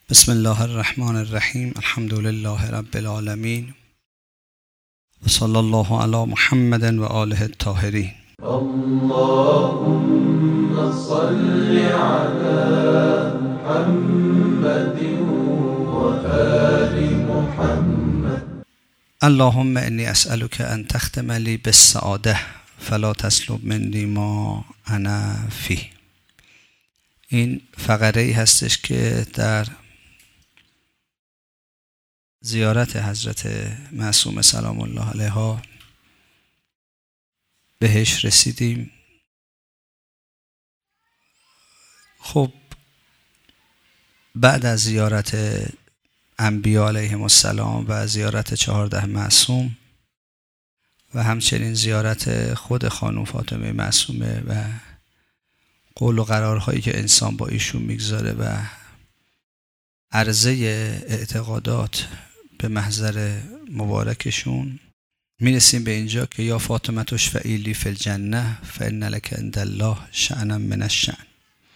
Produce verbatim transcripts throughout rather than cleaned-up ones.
بسم الله الرحمن الرحیم. الحمد لله رب العالمین و صلی الله علی محمد و آله الطاهرین. اللهم صل على محمد و آل محمد. اللهم انی اسألک ان تختم لی بالسعاده فلا تسلب منی ما انا فیه. این فقره ای هستش که در زیارت حضرت معصومه سلام الله علیها بهش رسیدیم. خب بعد از زیارت انبیا علیهم السلام و زیارت چهارده معصوم و همچنین زیارت خود خانم فاطمه معصومه و قول و قرارهایی که انسان با ایشون میگذاره و عرضه اعتقادات به محضر مبارکشون، میرسیم به اینجا که یا فاطمه اشفعی لی فی الجنه فان لک عند الله شأنا من الشأن.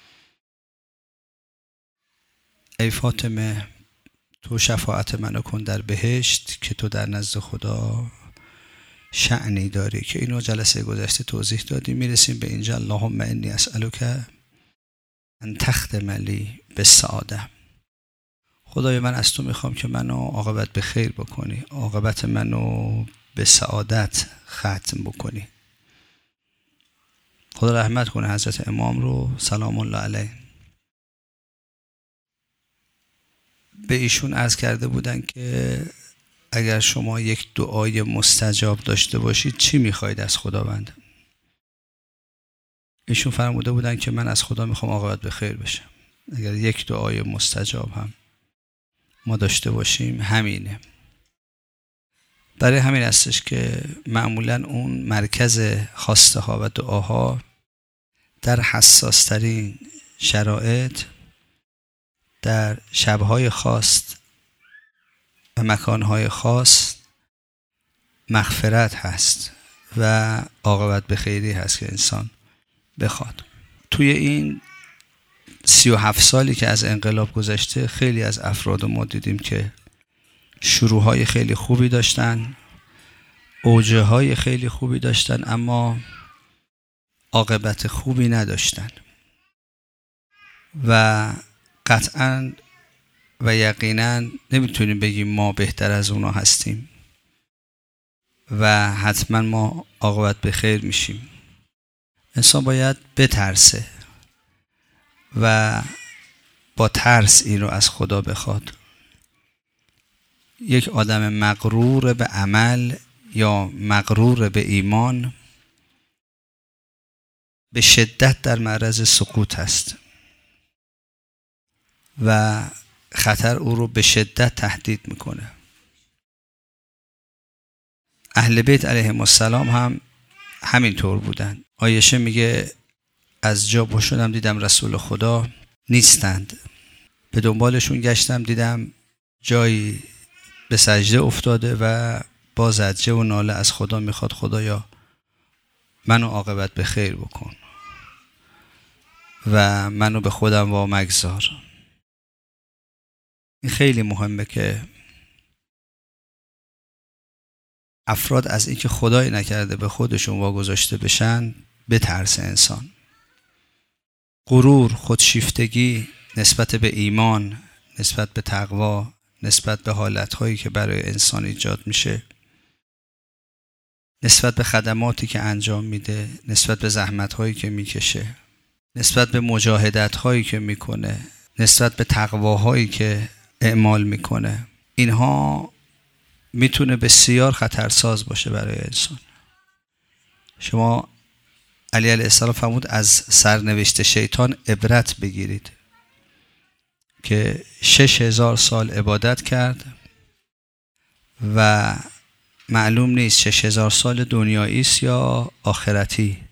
ای فاطمه، تو شفاعت منو کن در بهشت که تو در نزد خدا شأنی داری، که اینو جلسه گذشته توضیح دادیم. میرسیم به اینجا اللهم انی اسألک ان تختم لی بالسعاده. خدای من از تو میخوام که منو عاقبت به خیر بکنی، عاقبت منو به سعادت ختم بکنی. خدا رحمت کنه حضرت امام رو سلام الله علیه. به ایشون عرض کرده بودن که اگر شما یک دعای مستجاب داشته باشید چی میخواید از خداوند؟ ایشون فرموده بودن که من از خدا میخوام عاقبت به خیر بشم. اگر یک دعای مستجاب هم ما داشته باشیم همینه. برای همین هستش که معمولا اون مرکز خواسته ها و دعاها در حساس ترین شرایط، در شبهای خاص و مکانهای خاص مغفرت هست و عاقبت به خیری هست که انسان بخواد. توی این سی و هفت سالی که از انقلاب گذشته خیلی از افراد ما دیدیم که شروعهای خیلی خوبی داشتن، اوجه های خیلی خوبی داشتن، اما عاقبت خوبی نداشتن و قطعاً و یقیناً نمیتونیم بگیم ما بهتر از اونا هستیم و حتما ما عاقبت به خیر میشیم. انسان باید بترسه و با ترس این رو از خدا بخواد. یک آدم مغرور به عمل یا مغرور به ایمان به شدت در معرض سقوط است و خطر او رو به شدت تهدید میکنه. اهل بیت علیهم السلام هم همینطور بودن. عایشه میگه از جا پا شدم دیدم رسول خدا نیستند، به دنبالشون گشتم دیدم جایی به سجده افتاده و با زجه و ناله از خدا میخواد خدایا منو عاقبت به خیر بکن و منو به خودم وامگذار. این خیلی مهمه که افراد از اینکه خدای نکرده به خودشون واگذاشته بشن بترسه. انسان غرور، خودشیفتگی نسبت به ایمان، نسبت به تقوا، نسبت به حالتهایی که برای انسان ایجاد میشه، نسبت به خدماتی که انجام میده، نسبت به زحمتهایی که میکشه، نسبت به مجاهدتهایی که میکنه، نسبت به تقواهایی که اعمال میکنه، اینها میتونه بسیار خطرساز باشه برای انسان. شما علی علیه السلام فرمود از سرنوشت شیطان عبرت بگیرید که شش هزار سال عبادت کرد و معلوم نیست شش هزار سال دنیایی است یا آخرتی.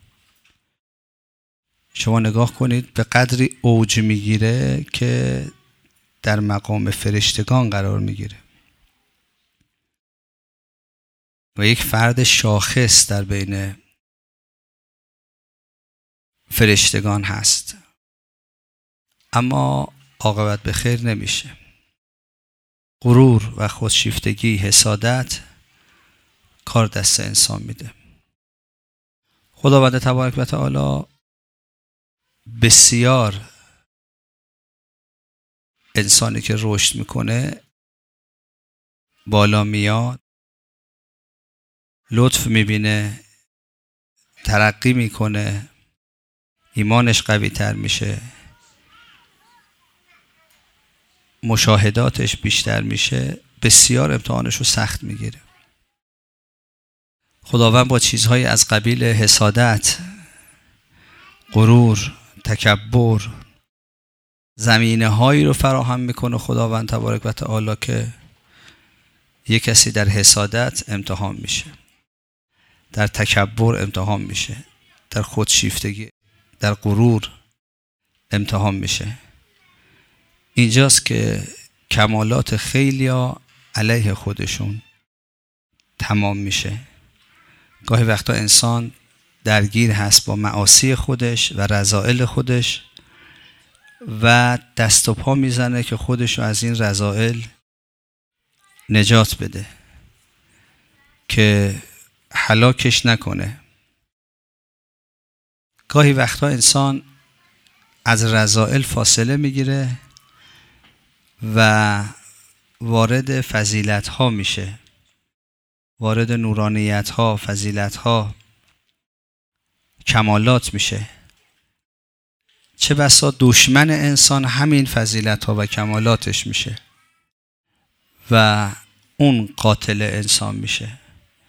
شما نگاه کنید به قدری اوج میگیره که در مقام فرشتگان قرار میگیره و یک فرد شاخص در بین فرشتگان هست، اما عاقبت به خیر نمیشه. غرور و خودشیفتگی، حسادت کار دست انسان میده. خداوند تبارک و تعالی بسیار انسانی که رشد میکنه، بالا میاد، لطف میبینه، ترقی میکنه، ایمانش قوی تر میشه، مشاهداتش بیشتر میشه، بسیار امتحانش رو سخت میگیره. خداوند با چیزهای از قبیل حسادت، غرور، تکبر زمینه هایی رو فراهم میکنه خداوند تبارک و تعالی که یک کسی در حسادت امتحان میشه، در تکبر امتحان میشه، در خودشیفتگی، در غرور امتحان میشه. اینجاست که کمالات خیلیا علیه خودشون تمام میشه. گاهی وقتا انسان درگیر هست با معاصی خودش و رذائل خودش و دست و پا میزنه که خودشو از این رذائل نجات بده که هلاکش نکنه. گاهی وقتا انسان از رذائل فاصله میگیره و وارد فضیلت ها میشه، وارد نورانیت ها، فضیلت ها، کمالات میشه. چه بسا دشمن انسان همین فضیلت ها و کمالاتش میشه و اون قاتل انسان میشه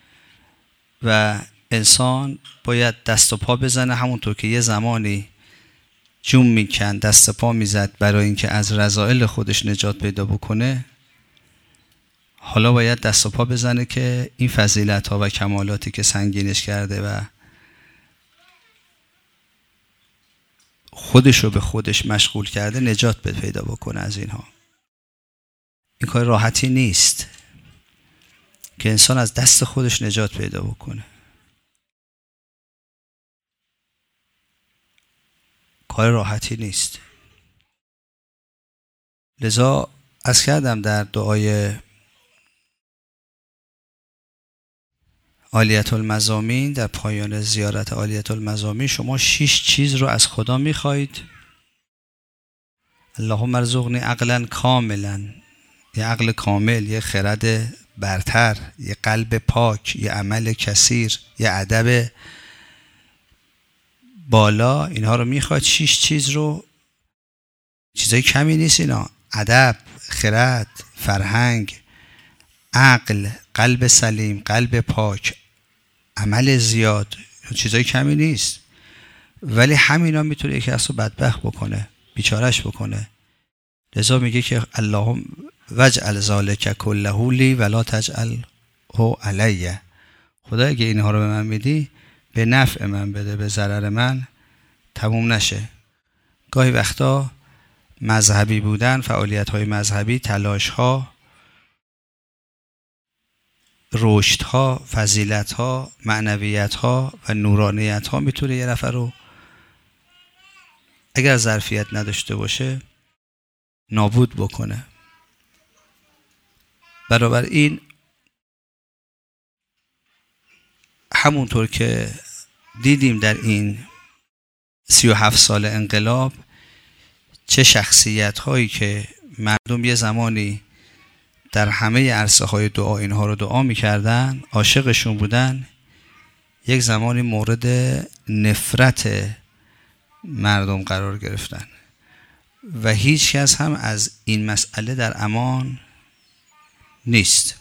و انسان باید دست و پا بزنه. همونطور که یه زمانی جون میکن، دست پا میزد برای اینکه از رذائل خودش نجات پیدا بکنه، حالا باید دست و پا بزنه که این فضیلت ها و کمالاتی که سنگینش کرده و خودش رو به خودش مشغول کرده نجات پیدا بکنه از اینها. این کار راحتی نیست که انسان از دست خودش نجات پیدا بکنه. کار راحتی نیست. لذا عرض کردم در دعای عالیة المضامین، در پایان زیارت عالیة المضامین شما شش چیز رو از خدا میخواید. اللهم ارزقنی عقلا کاملا، یه عقل کامل، یه خرد برتر، یه قلب پاک، یه عمل کثیر، یه ادب بالا. اینها رو میخواید، شش چیز رو. چیزای کمی نیست اینا. ادب، خرد، فرهنگ، عقل، قلب سلیم، قلب پاک، عمل زیاد، چیزای کمی نیست. ولی همینا میتونه یکی از رو بدبخت بکنه، بیچارش بکنه. لذا میگه که اللهم وجعل ذلک کله لی ولا تجعله علی. خدا اگه اینها رو به من میدی به نفع من بده، به ضرر من تموم نشه. گاهی وقتا مذهبی بودن، فعالیت های مذهبی، تلاش ها، رشد ها، فضیلت ها، معنویت ها و نورانیت ها میتونه یه نفر رو اگر ظرفیت نداشته باشه نابود بکنه. برابر این همونطور که دیدیم در این سی و هفت سال انقلاب چه شخصیت هایی که مردم یه زمانی در همه عرصه های دعا اینها رو دعا میکردن، عاشقشون بودن، یک زمانی مورد نفرت مردم قرار گرفتن و هیچ کس هم از این مسئله در امان نیست.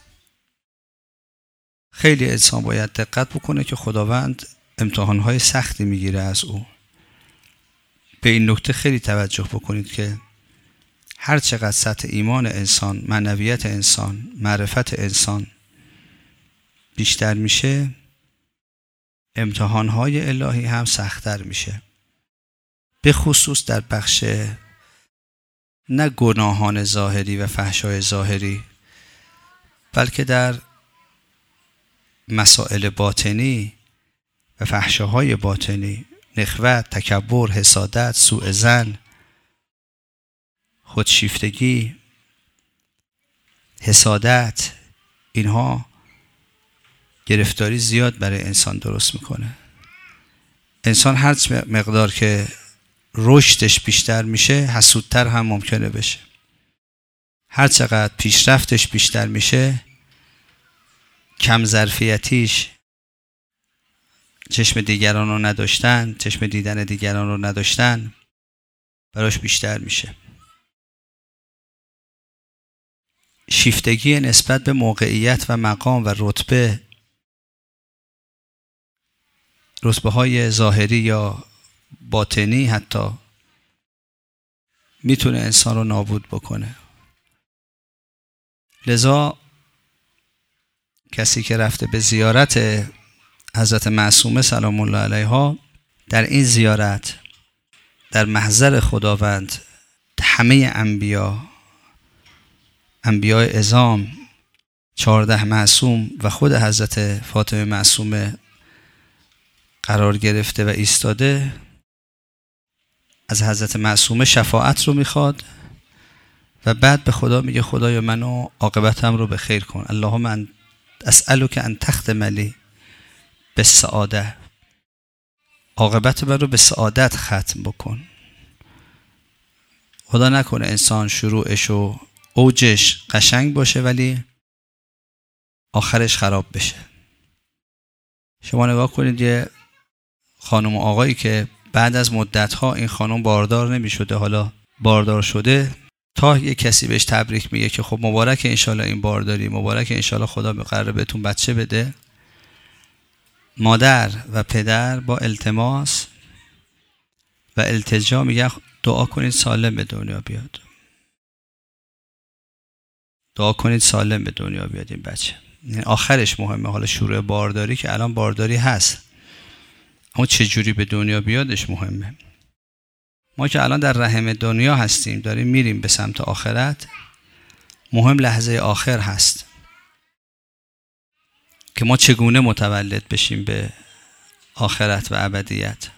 خیلی انسان باید دقت بکنه که خداوند امتحانهای سختی میگیره از او. به این نکته خیلی توجه بکنید که هر چقدر سطح ایمان انسان، معنویت انسان، معرفت انسان بیشتر میشه، امتحانهای الهی هم سخت‌تر میشه. به خصوص در بخش نه گناهان ظاهری و فحشای ظاهری، بلکه در مسائل باطنی و فحشاهای باطنی، نخوت، تکبر، حسادت، سوء ظن، خودشیفتگی، حسادت، اینها گرفتاری زیاد برای انسان درست میکنه. انسان هر مقدار که رشدش بیشتر میشه حسودتر هم ممکنه بشه. هر چقدر پیشرفتش بیشتر میشه کم ظرفیتیش، چشم دیگران رو نداشتن، چشم دیدن دیگران رو نداشتن براش بیشتر میشه. شیفتگی نسبت به موقعیت و مقام و رتبه، رتبه های ظاهری یا باطنی حتی، میتونه انسان رو نابود بکنه. لذا کسی که رفته به زیارت حضرت معصومه سلام الله علیها، در این زیارت در محضر خداوند همه انبیا، انبیاء عظام، چهارده معصوم و خود حضرت فاطمه معصومه قرار گرفته و ایستاده، از حضرت معصومه شفاعت رو میخواد و بعد به خدا میگه خدایا منو عاقبتم رو به خیر کن. اللهم ان اسألک ان تختم لی بالسعاده، عاقبت من رو به سعادت ختم بکن. خدا نکنه انسان شروعش و اوجش قشنگ باشه ولی آخرش خراب بشه. شما نگاه کنید یه خانم و آقایی که بعد از مدت‌ها این خانم باردار نمی‌شده، حالا باردار شده، تا یه کسی بهش تبریک میگه که خب مبارک انشالله این بارداری، مبارک انشالله خدا قراره بهتون بچه بده، مادر و پدر با التماس و التجا میگه دعا کنید سالم به دنیا بیاد، دعا کنید سالم به دنیا بیاد این بچه. این آخرش مهمه. حالا شروع بارداری که الان بارداری هست، اما چه جوری به دنیا بیادش مهمه. ما که الان در رحم دنیا هستیم، داریم میریم به سمت آخرت، مهم لحظه آخر هست که ما چگونه متولد بشیم به آخرت و ابدیت.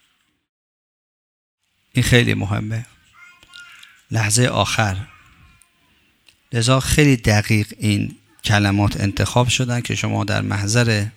این خیلی مهمه، لحظه آخر. لذا خیلی دقیق این کلمات انتخاب شدن که شما در محضر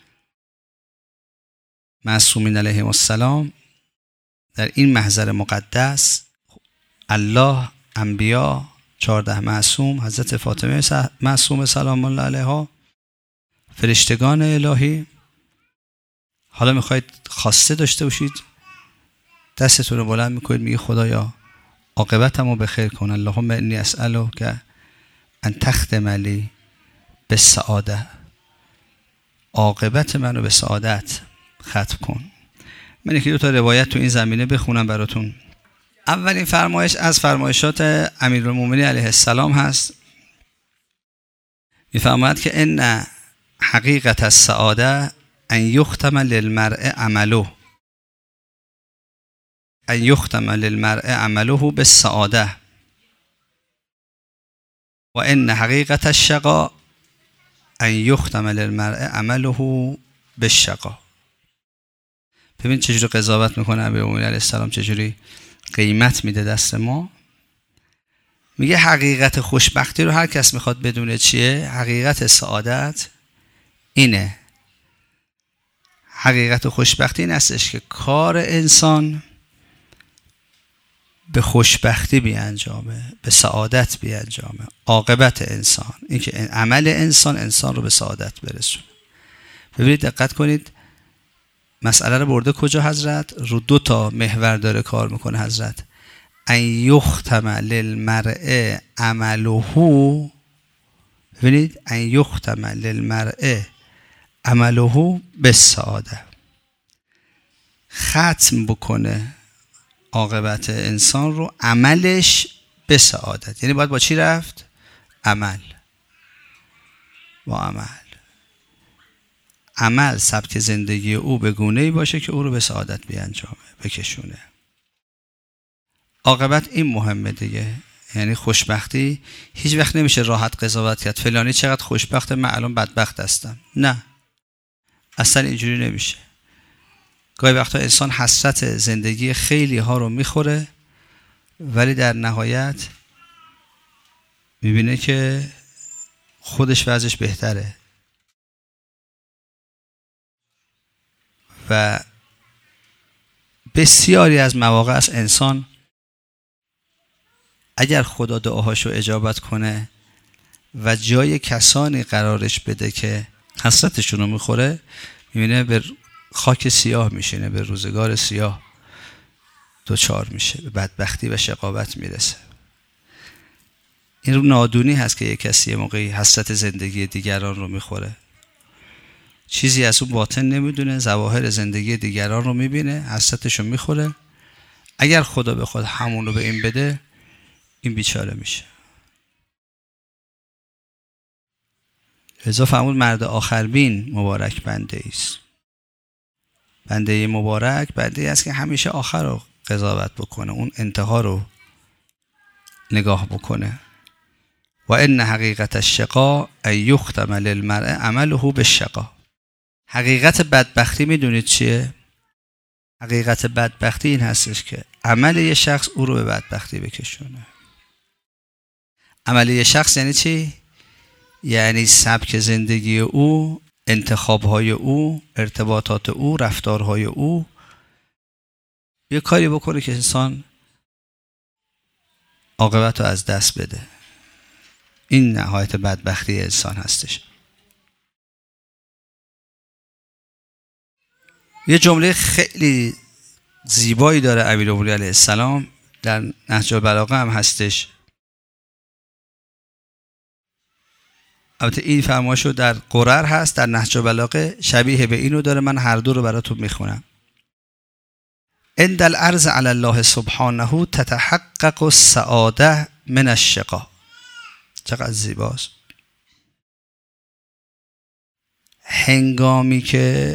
معصومین علیهم السلام، در این محضر مقدس، الله، انبیا، چهارده معصوم، حضرت فاطمه معصومه سلام الله علیها، فرشتگان الهی، حالا میخواید خواسته داشته باشید، دستتون رو بلند میکنید میگه خدایا عاقبتمو به خیر کن. اللهم انی اسألک ان تختم لی بالسعاده، عاقبت منو به سعادت ختم کن. من یکی دو تا روایت تو این زمینه بخونم براتون. اولین فرمایش از فرمایشات امیرالمومنین علیه السلام هست، میفرماید که ان حقیقت السعاده ان یختم للمرء عمله، ان یختم للمرء عمله بالسعاده و ان حقیقت الشقا ان یختم للمرء عمله بالشقا. ببین چجوری قضاوت میکنه امیرالمومنین علیه السلام، چجوری قیمت میده دست ما. میگه حقیقت خوشبختی رو هر کس میخواد بدونه چیه، حقیقت سعادت اینه. حقیقت خوشبختی این هستش که کار انسان به خوشبختی بیانجامه، به سعادت بیانجامه. عاقبت انسان این که عمل انسان انسان رو به سعادت برسونه. ببینید دقت کنید مسئله رو برده کجا حضرت؟ رو دو تا محور داره کار میکنه حضرت. ان یختم للمرء عمله، ببینید ان یختم للمرء عمله بالسعاده، ختم بکنه عاقبت انسان رو عملش به سعادت. یعنی باید با چی رفت؟ عمل. با عمل. عمل سبک زندگی او به گونه‌ای باشه که او رو به سعادت بیانجامه، بکشونه. عاقبت این مهمه دیگه. یعنی خوشبختی هیچ وقت نمیشه راحت قضاوت کرد فلانی چقدر خوشبخته من الان بدبخت هستم. نه، اصلا اینجوری نمیشه. گاهی وقتا انسان حسرت زندگی خیلی ها رو میخوره ولی در نهایت میبینه که خودش وضعش بهتره و بسیاری از مواقع از انسان اگر خدا دعاهاشو اجابت کنه و جای کسانی قرارش بده که حسرتشون رو میخوره، میبینه به خاک سیاه میشینه، به روزگار سیاه دوچار میشه، به بدبختی و شقاوت میرسه. این رو نادونی هست که یک کسی موقعی حسرت زندگی دیگران رو میخوره، چیزی از اون باطن نمیدونه، ظواهر زندگی دیگران رو میبینه، حسرتش رو میخوره. اگر خدا بخواد همون رو به این بده، این بیچاره میشه. لذا فرمود مرد آخربین مبارک بنده ایست. بنده مبارک بنده ای است که همیشه آخر رو قضاوت بکنه، اون انتها رو نگاه بکنه. و ان حقیقت الشقا ان یختم للمرء عمله بالشقا. حقیقت بدبختی میدونید چیه؟ حقیقت بدبختی این هستش که عمل یه شخص او رو به بدبختی بکشونه. عمل یه شخص یعنی چی؟ یعنی سبک زندگی او، انتخابهای او، ارتباطات او، رفتارهای او، یه کاری بکنه که انسان عاقبت رو از دست بده. این نهایت بدبختی انسان هستش. یه جمله خیلی زیبایی داره امیرالمومنین علیه السلام، در نهج البلاغه هم هستش. البته این فرمایشو در قرر هست، در نهج البلاغه شبیه به اینو داره. من هر دو رو براتون میخونم. عند العرض علی الله سبحانه تتحقق السعاده من الشقا. چقدر زیباست. هنگامی که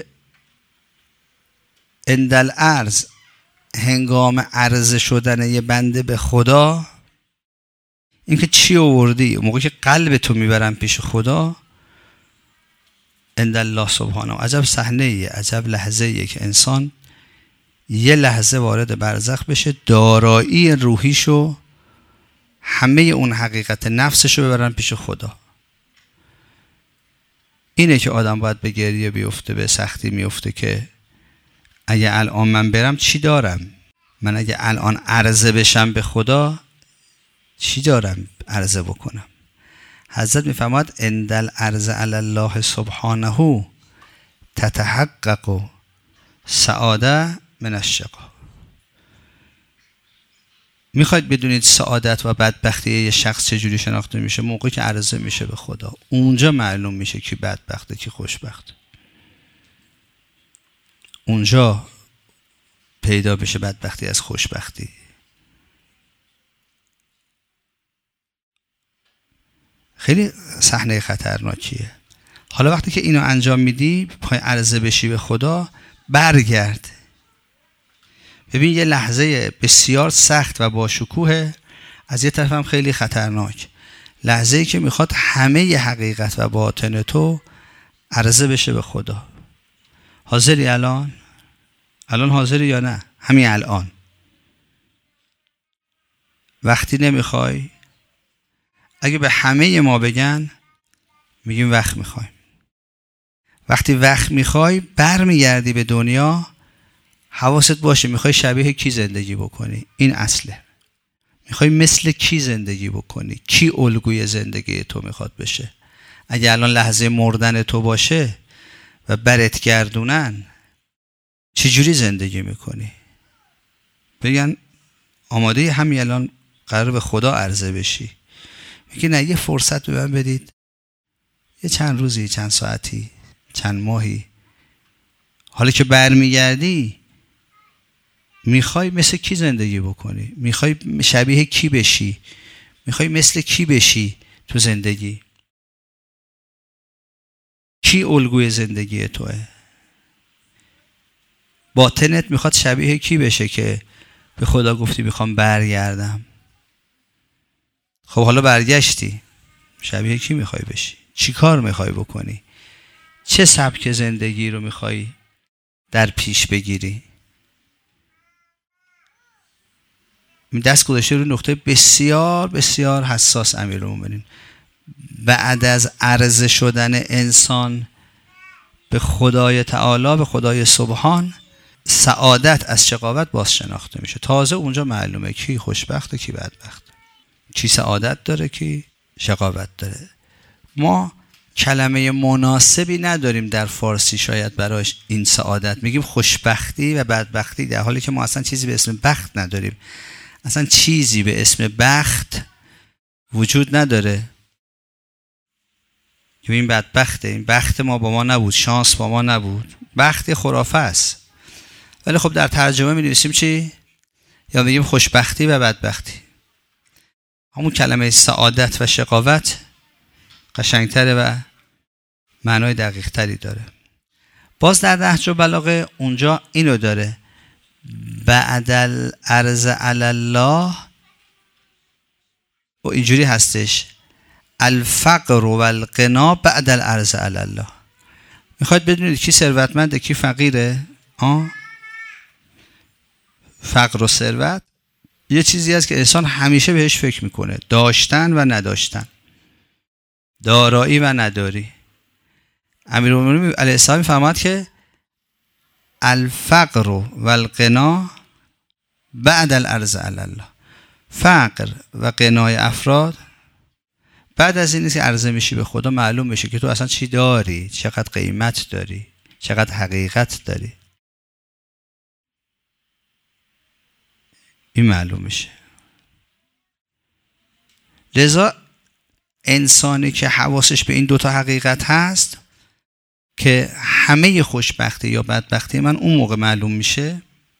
عند العرض، هنگام عرض شدن یه بنده به خدا، این که چی آوردی، موقعی که قلب تو میبرن پیش خدا، عند الله سبحانه. عجب صحنه ایه، عجب لحظه ایه که انسان یه لحظه وارد برزخ بشه، دارایی روحیشو، همه اون حقیقت نفسشو ببرن پیش خدا. اینه که آدم باید به گریه بیفته، به سختی میفته که اگه الان من برم چی دارم؟ من اگه الان عرضه بشم به خدا چی دارم عرضه بکنم؟ حضرت میفرماد عند العرض علی الله سبحانه تتحقق سعاده من الشقا. میخواید بدونید سعادت و بدبختی یه شخص چجوری شناخته میشه؟ موقعی که عرضه میشه به خدا، اونجا معلوم میشه کی بدبخته کی خوشبخته. اونجا پیدا بشه بدبختی از خوشبختی. خیلی صحنه خطرناکیه. حالا وقتی که اینو انجام میدی، پای عرضه بشی به خدا، برگرد ببین یه لحظه بسیار سخت و با شکوه، از یه طرف هم خیلی خطرناک. لحظه‌ای که میخواد همه ی حقیقت و باطن تو عرضه بشه به خدا. حاضری الان؟ الان حاضری یا نه؟ همین الان. وقتی نمیخوای؟ اگه به همه ما بگن، میگیم وقت میخوایم. وقتی وقت میخوای برمیگردی به دنیا، حواست باشه میخوای شبیه کی زندگی بکنی. این اصله. میخوای مثل کی زندگی بکنی؟ کی الگوی زندگی تو میخواد بشه؟ اگه الان لحظه مردن تو باشه و برت گردونن، چجوری زندگی میکنی؟ بگن آماده همین الان قرار به خدا عرضه بشی. میگه نه، یه فرصت به من بدید، یه چند روزی، چند ساعتی، چند ماهی. حالا که برمیگردی، میخوای مثل کی زندگی بکنی؟ میخوای شبیه کی بشی؟ میخوای مثل کی بشی تو زندگی؟ کی الگوی زندگی توه؟ باطنت میخواد شبیه کی بشه که به خدا گفتی میخوام برگردم؟ خب حالا برگشتی، شبیه کی میخوای بشی؟ چی کار میخوای بکنی؟ چه سبک زندگی رو میخوای در پیش بگیری؟ دست گذاشته رو نقطه بسیار بسیار حساس امیرالمومنین. بعد از عرضه شدن انسان به خدای تعالی، به خدای سبحان، سعادت از شقاوت باز شناخته میشه. تازه اونجا معلومه کی خوشبخته کی بدبخته، کی سعادت داره کی شقاوت داره. ما کلمه مناسبی نداریم در فارسی شاید براش این سعادت، میگیم خوشبختی و بدبختی، در حالی که ما اصلا چیزی به اسم بخت نداریم. اصلا چیزی به اسم بخت وجود نداره که این بدبخته، این بخت ما با ما نبود، شانس با ما نبود. بخت خرافه است. ولی خب در ترجمه می نویسیم چی؟ یا میگیم خوشبختی و بدبختی. همون کلمه سعادت و شقاوت قشنگتره و معنای دقیق تری داره. باز در نهج البلاغه اونجا اینو داره: بعد العرض علی الله، و اینجوری هستش: الفقر و الغنا بعد العرض علی الله. میخواید بدونید کی ثروتمنده کی فقیره؟ آه؟ فقر و ثروت یه چیزی هست که انسان همیشه بهش فکر میکنه، داشتن و نداشتن، دارایی و نداری. امیرالمومنین علیه السلام فرمود که الفقر و الغنا بعد العرض علی الله. فقر و غنای افراد بعد از این که عرضه میشی به خدا معلوم میشه که تو اصلا چی داری، چقدر قیمت داری، چقدر حقیقت داری. این معلوم میشه. لذا انسانی که حواسش به این دوتا حقیقت هست که همه خوشبختی یا بدبختی من اون موقع معلوم میشه،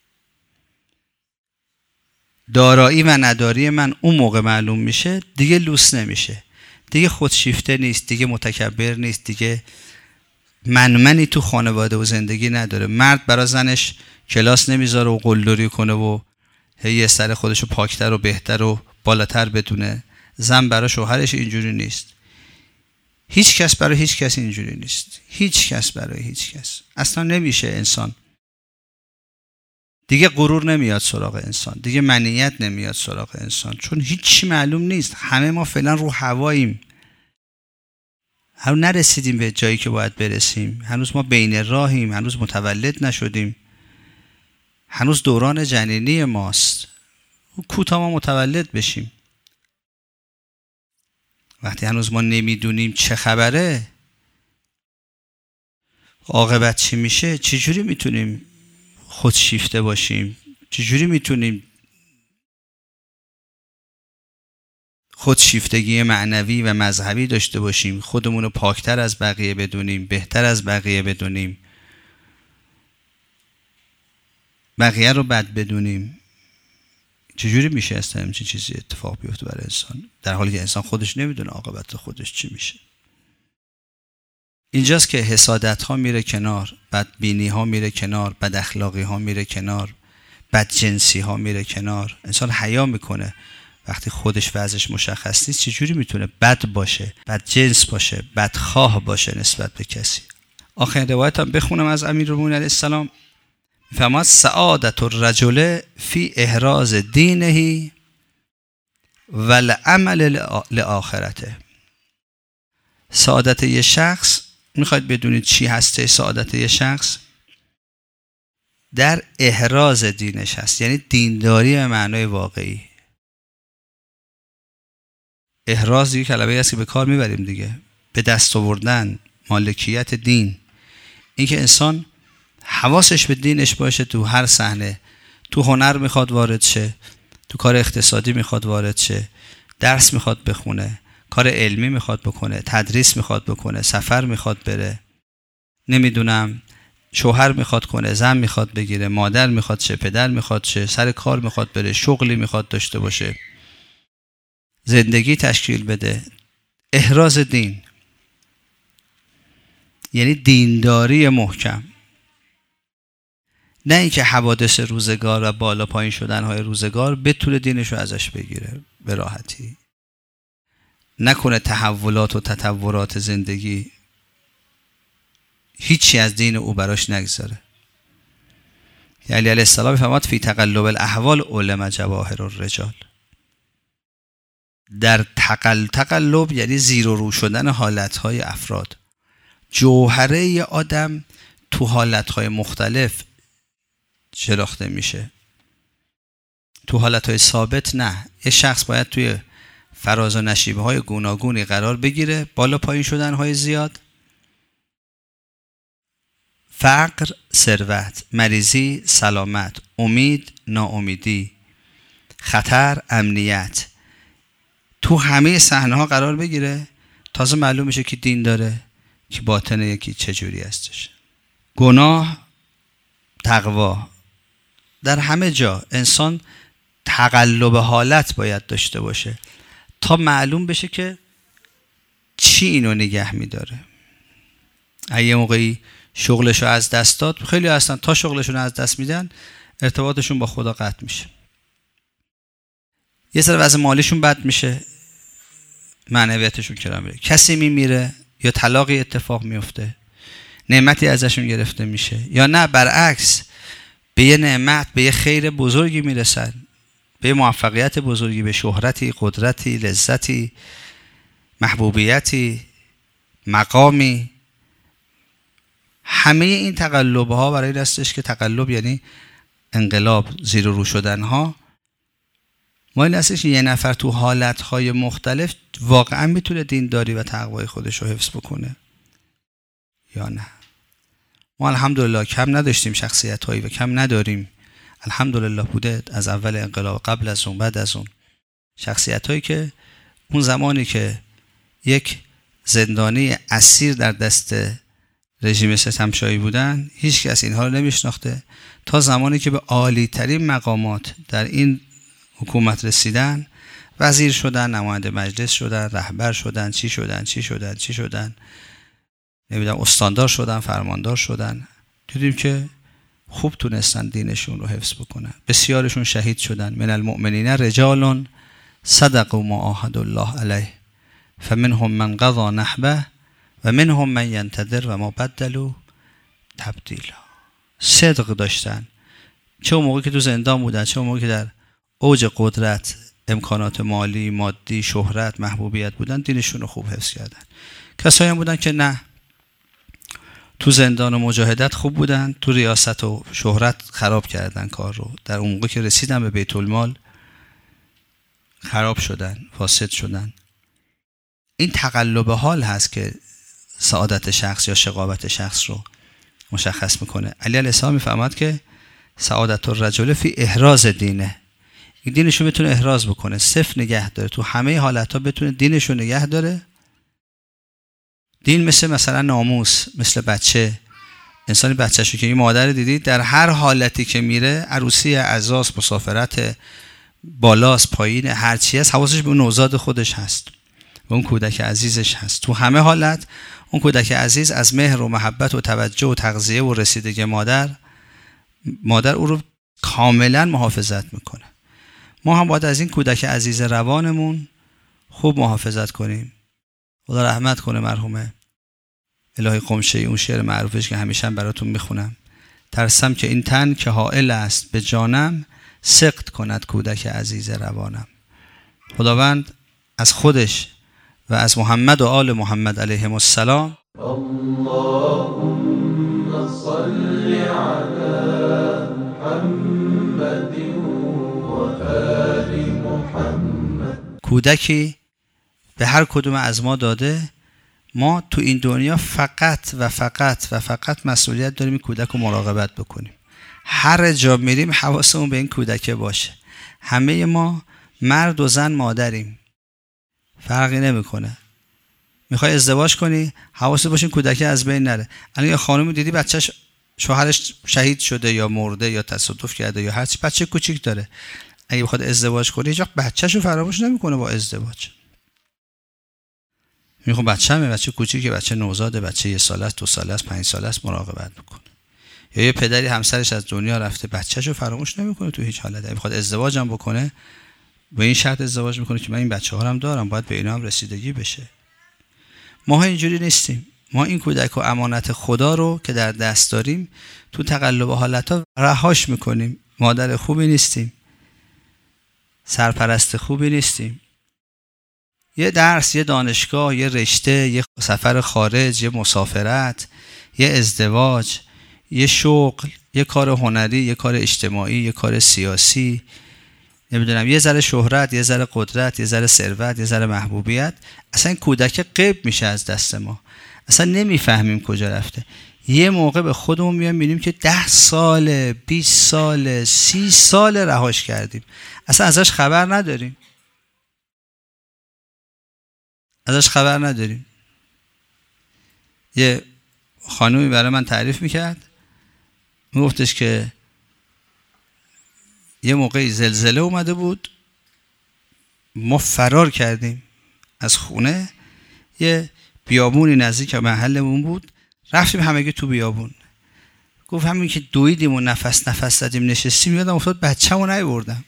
دارایی و نداری من اون موقع معلوم میشه، دیگه لوس نمیشه، دیگه خودشیفته نیست، دیگه متکبر نیست، دیگه منمنی تو خانواده و زندگی نداره. مرد برای زنش کلاس نمیذاره و قلدری کنه و هی سر خودشو پاکتر و بهتر و بالاتر بدونه. زن برای شوهرش اینجوری نیست. هیچ کس برای هیچ کس اینجوری نیست. هیچ کس برای هیچ کس. اصلا نمیشه انسان. دیگه غرور نمیاد سراغ انسان. دیگه منیت نمیاد سراغ انسان. چون هیچی معلوم نیست. همه ما فعلا رو هواییم. هنوز نرسیدیم به جایی که باید برسیم. هنوز ما بین راهیم. هنوز متولد نشدیم. هنوز دوران جنینی ماست. کوتاه ما متولد بشیم. وقتی هنوز ما نمیدونیم چه خبره، عاقبت چی میشه، چجوری میتونیم خودشیفته باشیم، چجوری میتونیم خودشیفتگی معنوی و مذهبی داشته باشیم، خودمون رو پاکتر از بقیه بدونیم، بهتر از بقیه بدونیم، بقیه رو بد بدونیم. چجوری میشه اصلا همچین چیزی اتفاق بیفته برای انسان در حالی که انسان خودش نمیدونه عاقبت خودش چی میشه؟ اینجاست که حسادت ها میره کنار، بدبینی ها میره کنار، بد اخلاقی ها میره کنار، بد جنسی ها میره کنار. انسان حیا میکنه وقتی خودش وضعش مشخص نیست. چجوری میتونه بد باشه، بد جنس باشه، بدخواه باشه نسبت به کسی؟ آخرین روایت هم بخونم از امیرالمومنین علیه السلام. فرمود سعادت الرجل فی احراز دینه و العمل لآخرته. سعادت یه شخص، میخواید بدونید چی هسته سعادت یه شخص؟ در احراز دینش هست، یعنی دینداری به معنای واقعی. احراز یه کلمه‌ای هست که به کار میبریم دیگه، به دست آوردن، مالکیت دین. این که انسان حواسش به دینش باشه تو هر صحنه. تو هنر میخواد وارد شه، تو کار اقتصادی میخواد وارد شه، درس میخواد بخونه، کار علمی میخواد بکنه، تدریس میخواد بکنه، سفر میخواد بره، نمیدونم شوهر میخواد کنه، زن میخواد بگیره، مادر میخواد شه، پدر میخواد شه، سر کار میخواد بره، شغلی میخواد داشته باشه، زندگی تشکیل بده. احراز دین یعنی دینداری محکم، نه اینکه حوادث روزگار و بالا پایین شدنهای روزگار بتونه دینش رو ازش بگیره به راحتی. نکنه تحولات و تطورات زندگی هیچی از دین او براش نگذاره. علی علیه السلام فرمود فی تقلب الاحوال علم جواهر الرجال. در تقل... تقلب یعنی زیر و رو شدن حالتهای افراد. جوهره ی آدم تو حالتهای مختلف شناخته میشه، تو حالتهای ثابت نه. یه شخص باید توی فراز و نشیبه های گوناگونی قرار بگیره، بالا پایین شدن های زیاد، فقر، ثروت، مریضی، سلامت، امید، ناامیدی، خطر، امنیت، تو همه صحنه ها قرار بگیره. تازه معلوم میشه که دین داره، که باطن یکی چجوری هستش. گناه، تقوا، در همه جا انسان تقلب حالت باید داشته باشه تا معلوم بشه که چی اینو نگه میداره. اگه موقعی شغلشو از دست داد، خیلی هستن تا شغلشون از دست میدن ارتباطشون با خدا قطع میشه. یه سر وضع مالیشون بد میشه، معنویتشون کرا میره. کسی میمیره یا طلاقی اتفاق میفته، نعمتی ازشون گرفته میشه، یا نه برعکس به یه نعمت، به یه خیر بزرگی میرسن، به یه موفقیت بزرگی، به شهرتی، قدرتی، لذتی، محبوبیتی، مقامی. همه این تقلب ها برای این هستش که تقلب یعنی انقلاب، زیر و رو شدن ها. ما این هستش یه نفر تو حالت های مختلف واقعا میتونه دینداری و تقوای خودش رو حفظ بکنه یا نه. ما الحمدلله کم نداشتیم شخصیت هایی و کم نداریم، الحمدلله بوده از اول انقلاب، قبل از اون، بعد از اون، شخصیت هایی که اون زمانی که یک زندانی اسیر در دست رژیم ستمشایی بودن، هیچ کس اینها رو نمیشناخته، تا زمانی که به عالی ترین مقامات در این حکومت رسیدن، وزیر شدن، نماینده مجلس شدن، رهبر شدن، چی شدن چی شدن چی شدن نمیدونم استاندار شدن، فرماندار شدن، دیدیم که خوب تونستن دینشون رو حفظ بکنن. بسیارشون شهید شدن. من المؤمنین رجال صدقوا ما عاهدوا الله علیه فمنهم من قضى نحبه و منهم من ینتظر و ما بدلوا تبدیلا. صدق داشتن، چه موقعی که تو زندان بودن، چه موقعی که در اوج قدرت، امکانات مالی، مادی، شهرت، محبوبیت بودن، دینشون رو خوب حفظ کردن. کسایی هم بودن که نه، تو زندان و مجاهدت خوب بودن، تو ریاست و شهرت خراب کردن کار رو، در اون موقع که رسیدن به بیت المال خراب شدن، فاسد شدن. این تقلب حال هست که سعادت شخص یا شقاوت شخص رو مشخص میکنه. علی علیه السلام میفهمد که سعادت الرجل فی احراز دینه، این دینشو بتونه احراز بکنه، صفر نگه داره، تو همه حالتها بتونه دینشو نگه داره. دین مثل مثلا ناموس، مثل بچه، انسانی بچه‌شو که این مادر دیدید در هر حالتی که میره، عروسی، عزاست، مسافرت، بالاست، پایین، هر چی هست، حواسش به نوزاد خودش هست، به اون کودک عزیزش هست. تو همه حالت اون کودک عزیز از مهر و محبت و توجه و تغذیه و رسیدگی مادر مادر او رو کاملا محافظت میکنه. ما هم باید از این کودک عزیز روانمون خوب محافظت کنیم. خدا رحمت کنه مرحومه الهی قمشه‌ای، اون شعر معروفش که همیشه براتون میخونم: ترسم که این تن که حائل است به جانم، سقط کند کودک عزیز روانم. خداوند از خودش و از محمد و آل محمد علیهم السلام اللهم صل علی محمد و آل محمد کودکی به هر کدوم از ما داده. ما تو این دنیا فقط و فقط و فقط مسئولیت داریم این کودک رو مراقبت بکنیم. هر جا میریم حواسمون به این کودک باشه. همه ما مرد و زن مادریم، فرقی نمیکنه. میخوای ازدواج کنی، حواست باشه کودک از بین نره. الان یه خانم دیدی بچهش، شوهرش شهید شده یا مرده یا تصادف کرده یا هر چی، بچه کوچیک داره، اگه بخواد ازدواج کنه هیچ وقت بچه‌شو فراموش نمیکنه با ازدواج. میخوام بچه‌مه، بچه کوچیکه، بچه نوزاده، بچه یه ساله است، دو ساله است، پنج ساله است، مراقبت بکنه. یا یه پدری همسرش از دنیا رفته، بچه‌شو فراموش نمیکنه تو هیچ حالتی. میخواد ازدواج هم بکنه، به این شرط ازدواج میکنه که من این بچه‌ها رو هم دارم، باید به اینا هم رسیدگی بشه. ما اینجوری نیستیم. ما این کودک و امانت خدا رو که در دست داریم تو تقلب حالت‌ها رهاش میکنیم. مادر خوبی نیستیم، سرپرست خوبی نیستیم، یه درس، یه دانشگاه، یه رشته، یه سفر خارج، یه مسافرت، یه ازدواج، یه شغل، یه کار هنری، یه کار اجتماعی، یه کار سیاسی، نمیدونم یه ذره شهرت، یه ذره قدرت، یه ذره ثروت، یه ذره محبوبیت، اصلا این کودک غیب میشه از دست ما، اصلا نمیفهمیم کجا رفته. یه موقع به خودمون میام میبینیم که ده سال، بیست سال، سی سال رهاش کردیم، اصلا ازش خبر نداریم ازش خبر نداریم. یه خانومی برای من تعریف میکرد، میگفتش که یه موقعی زلزله اومده بود، ما فرار کردیم از خونه، یه بیابونی نزدیک محلمون بود، رفتیم همگی تو بیابون. گفت همین که دویدیم و نفس نفس زدیم نشستیم، یادم افتاد بچه‌مو نیاوردم.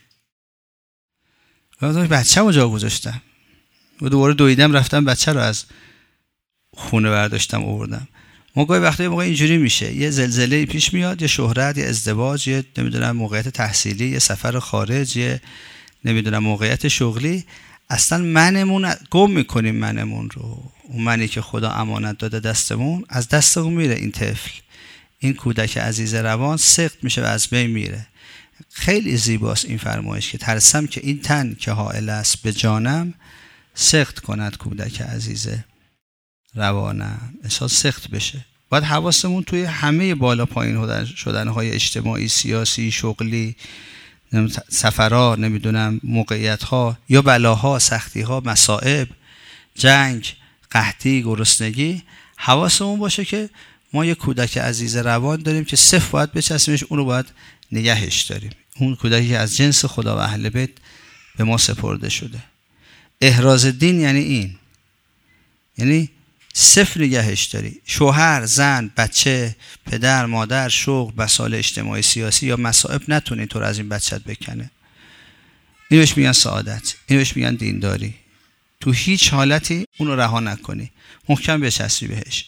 گفتم بچه‌مو جا گذاشتم. و دوباره دویدم رفتم بچه رو از خونه برداشتم آوردم. موقعی وقتی موقع اینجوری میشه، یه زلزله پیش میاد، یه شهرت، یه ازدواج، یه نمیدونم موقعیت تحصیلی، یه سفر خارج، یه نمیدونم موقعیت شغلی، اصلا منمون گم میکنیم، منمون رو، اون منی که خدا امانت داده دستمون از دستمون میره. این طفل، این کودک عزیز روان سقط میشه و از بین میره. خیلی زیباست این فرمایش که ترسم که این تن که حائل است به جانم، سقط کند کودک عزیز روانم. احساس سقط بشه. باید حواسمون توی همه بالا پایین شدنهای اجتماعی، سیاسی، شغلی، سفرها، نمیدونم موقعیتها یا بلاها، سختیها، مصائب، جنگ، قحطی، گرسنگی، حواسمون باشه که ما یه کودک عزیز روان داریم که صفر باید بچسبیمش، اونو باید نگهش داریم. اون کودکی که از جنس خدا و اهل بیت به ما سپرده شده. احراز دین یعنی این، یعنی صفر نگهش داری. شوهر، زن، بچه، پدر، مادر، شغل، مسائل اجتماعی، سیاسی یا مصائب نتونه تو رو از این بچت بکنه. اینو بهش میگن سعادت، اینو بهش میگن دینداری. تو هیچ حالتی اونو رها نکنی، محکم بچسبی بهش.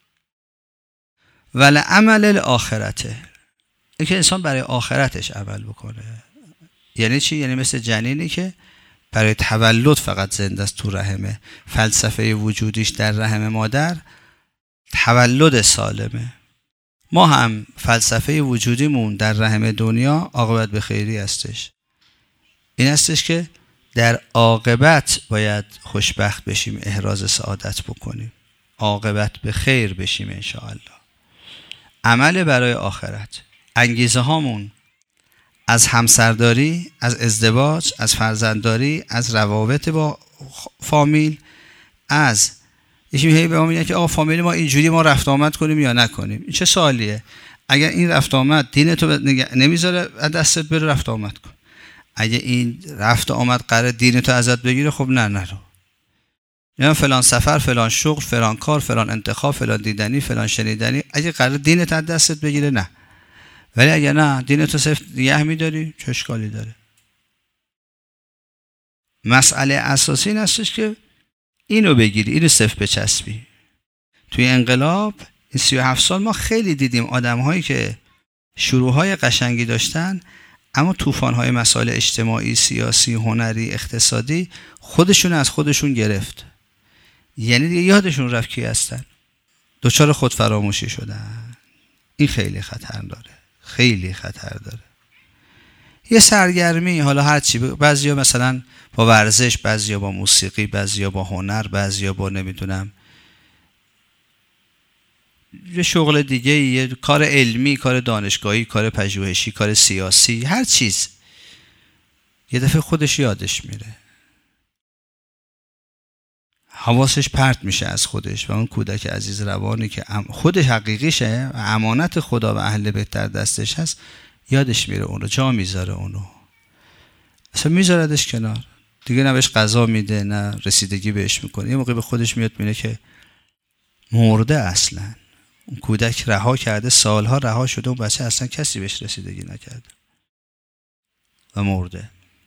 ول عمل الاخرته، این که انسان برای آخرتش عمل بکنه. یعنی چی؟ یعنی مثل جنینی که برای تولد فقط زنده است تو رحمه، فلسفه وجودیش در رحم مادر تولد سالمه. ما هم فلسفه وجودیمون در رحم دنیا عاقبت به خیری هستش. این هستش که در عاقبت باید خوشبخت بشیم، احراز سعادت بکنیم، عاقبت به خیر بشیم انشاءالله. عمل برای آخرت. انگیزه هامون از همسرداری، از ازدواج، از فرزندداری، از روابط با فامیل، از یکی هی به ما میگه که آقا فامیل ما اینجوری، ما رفت آمد کنیم یا نکنیم. این چه سوالیه؟ اگر این رفت آمد دین تو نمیذاره از دستت بره، رفت آمد کن. اگه این رفت آمد قرار دین تو ازت بگیره، خب نه نرو. یا فلان سفر، فلان شغل، فلان کار، فلان انتخاب، فلان دیدنی، فلان شنیدنی، اگه قرار دین تو از دستت بگیره نه. ولی اگه نه دین تو صرف نگه می‌داری، چه اشکالی داره؟ مسئله اساسی این هستش که اینو بگیری، اینو صرف بچسبی. توی انقلاب این سی و هفت سال ما خیلی دیدیم آدم‌هایی که شروع‌های قشنگی داشتن، اما طوفان‌های مسائل اجتماعی، سیاسی، هنری، اقتصادی خودشون از خودشون گرفت. یعنی دیگه یادشون رفت کی هستن. دچار خودفراموشی شدن. این خیلی خطر داره. خیلی خطر داره. یه سرگرمی، حالا هر چی، بعضیا مثلا با ورزش، بعضیا با موسیقی، بعضیا با هنر، بعضیا با نمیدونم یه شغل دیگه، یه کار علمی، کار دانشگاهی، کار پژوهشی، کار سیاسی، هر چیز یه دفعه خودش یادش میره، حواسش پرت میشه از خودش و اون کودک عزیز روانی که خودش حقیقیشه و امانت خدا و اهل بیت در دستش هست، یادش میره، اونو جا میذاره، اونو اصلا میذاردش کنار دیگه، نه بهش غذا میده نه رسیدگی بهش میکنه. یه موقع به خودش میاد میره که مرده، اصلا اون کودک رها کرده، سالها رها شده، اون بچه اصلا کسی بهش رسیدگی نکرده و مرده.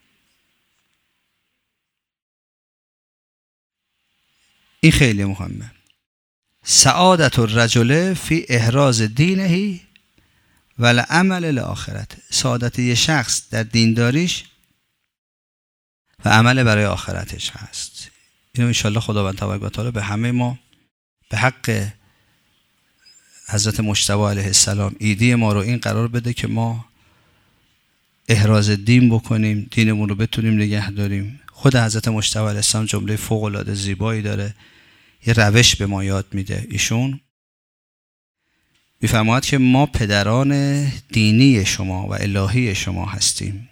این خیلی مهمه. سعادت الرجل فی احراز دینه و العمل لآخرت. سعادت یه شخص در دینداریش و عمل برای آخرتش هست. اینو انشالله خداوند تبارک و تعالی به همه ما به حق حضرت مجتبی علیه السلام ایدی ما رو این قرار بده که ما احراز دین بکنیم، دینمون رو بتونیم نگه داریم. خود حضرت مجتبی علیه السلام جمله فوق العاده زیبایی داره، یه روش به ما یاد میده. ایشون میفرماید که ما پدران دینی شما و الهی شما هستیم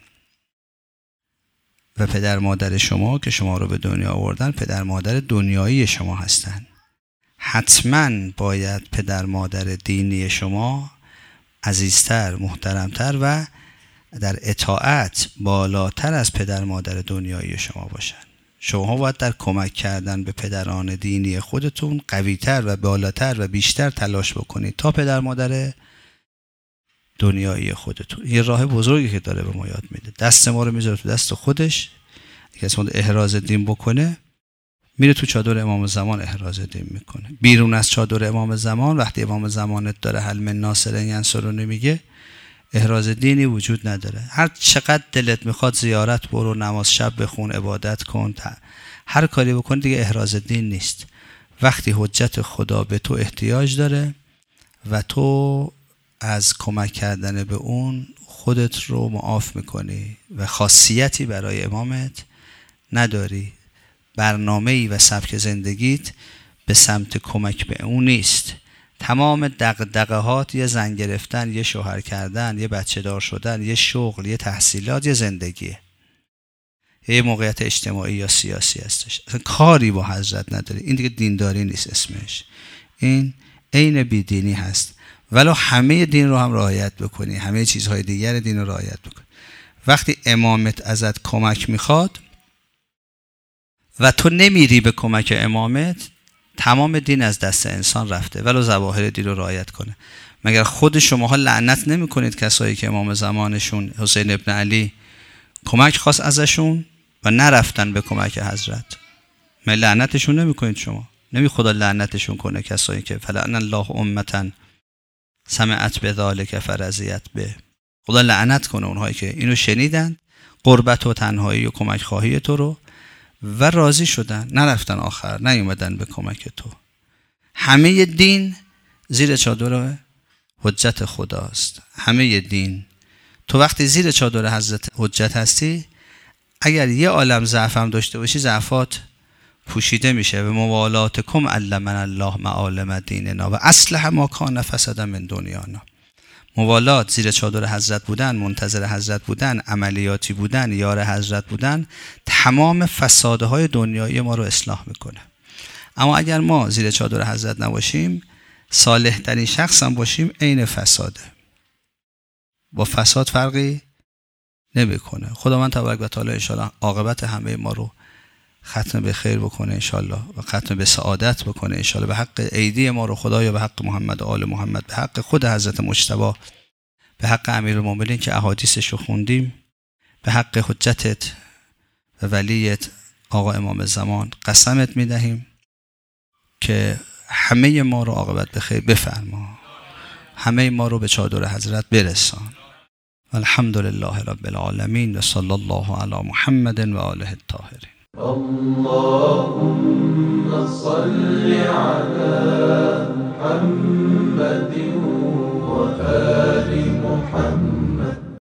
و پدر مادر شما که شما رو به دنیا آوردن پدر مادر دنیایی شما هستن. حتما باید پدر مادر دینی شما عزیزتر، محترمتر و در اطاعت بالاتر از پدر مادر دنیایی شما باشن. شما باید در کمک کردن به پدران دینی خودتون قویتر و بالاتر و بیشتر تلاش بکنید تا پدر مادر دنیایی خودتون. یه راه بزرگی که داره به ما یاد میده. دست ما رو میذاره تو دست خودش. اگه اسمون احراز دین بکنه میره تو چادر امام زمان احراز دین میکنه. بیرون از چادر امام زمان وقتی امام زمانت داره حل من ناصر ینصرونی میگه احراز دینی وجود نداره. هر چقدر دلت میخواد زیارت برو، نماز شب بخون، عبادت کن، هر کاری بکن، دیگه احراز دین نیست. وقتی حجت خدا به تو احتیاج داره و تو از کمک کردن به اون خودت رو معاف میکنی و خاصیتی برای امامت نداری، برنامه‌ای و سبک زندگیت به سمت کمک به اون نیست، تمام دغدغه‌هات یه زن گرفتن، یه شوهر کردن، یه بچه دار شدن، یه شغل، یه تحصیلات، یه زندگیه، یه موقعیت اجتماعی یا سیاسی هستش. اصلا کاری با حضرت نداری. این دیگه دینداری نیست اسمش، این عین بیدینی هست. ولو همه دین رو هم رعایت بکنی، همه چیزهای دیگر دین رو رعایت بکنی، وقتی امامت ازت کمک میخواد و تو نمیری به کمک امامت، تمام دین از دست انسان رفته. ولو ظواهر دین رو رعایت کنه. مگر خود شماها لعنت نمی کنید کسایی که امام زمانشون حسین ابن علی کمک خواست ازشون و نرفتن به کمک حضرت؟ مگر لعنتشون نمی کنید شما؟ نمی خدا لعنتشون کنه کسایی که فلعن الله امتا سمعت بذلک فرضیت به، خدا لعنت کنه اونهایی که اینو شنیدن، قربت و تنهایی و کمک خواهی تو رو، و راضی شدن، نرفتن آخر، نیومدن به کمک تو. همه دین زیر چادر حجت خداست. همه دین. تو وقتی زیر چادر حضرت حجت هستی، اگر یه عالم ضعف هم داشته باشی ضعفات پوشیده میشه. و موالاتکم علمنا الله معالم دیننا و اصلح ما کان فسدا من دنیانا. موالات، زیر چادر حضرت بودن، منتظر حضرت بودن، عملیاتی بودن، یار حضرت بودن، تمام فسادهای دنیایی ما رو اصلاح میکنه. اما اگر ما زیر چادر حضرت نباشیم، صالح ترین شخص هم باشیم، عین فساده، با فساد فرقی نمیکنه. خداوند تبارک و تعالی ان شاءالله عاقبت همه ما رو ختم به خیر بکنه ان شاءالله و ختم به سعادت بکنه ان شاءالله. به حق ایدی ما رو خدایا، به حق محمد و آل محمد، به حق خود حضرت مجتبی، به حق امیرالمومنین که احادیثش رو خوندیم، به حق حجتت و ولیت آقا امام زمان قسمت میدهیم که همه ما رو عاقبت به خیر بفرما، همه ما رو به چادر حضرت برسان. الحمد لله رب العالمین و صلی الله علی محمد و آله الطاهرین. اللهم صل على محمد وآل محمد.